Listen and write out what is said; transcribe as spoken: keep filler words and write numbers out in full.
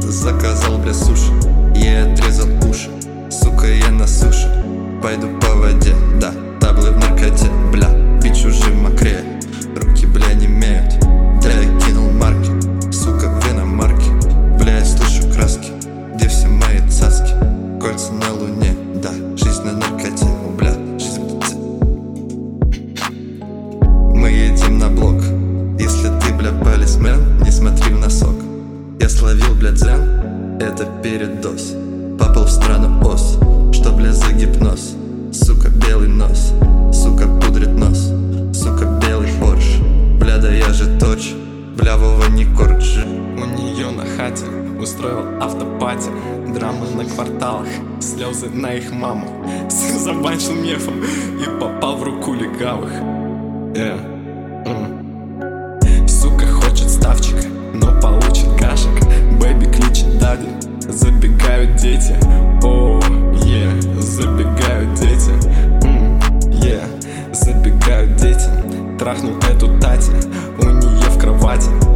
заказал, бля, суши. Ей отрезал уши, сука, я на суше. Пойду по воде, да, таблы в наркоте. Бля, бич уже мокрее, руки, бля, не имеют. Да, я кинул марки, сука, виномарки. Бля, я слышу краски, где все мои цаски. Кольца на луне, да, жизнь на наркоте. О, бля, жизнь в птице. Мы едем на блок. Если ты, бля, полисмен, не смотри в носок. Я словил, бля, дзен, это передоз. Попал в страну ос, что, бля, за гипноз. Сука, белый нос, сука, пудрит нос. Сука, белый Порш, бля, да я же точь. Бля, Вова, не корчи. У нее на хате устроил автопати. Драмы на кварталах, слезы на их маму. Забанчил мефом и попал в руку легавых. yeah. mm. Сука хочет ставчика, но получит кашек. Бэби кличет дади, забегают дети. О, oh, yeah, забегают дети. mm. yeah, забегают дети. Трахнул эту Тати, у нее в кровати.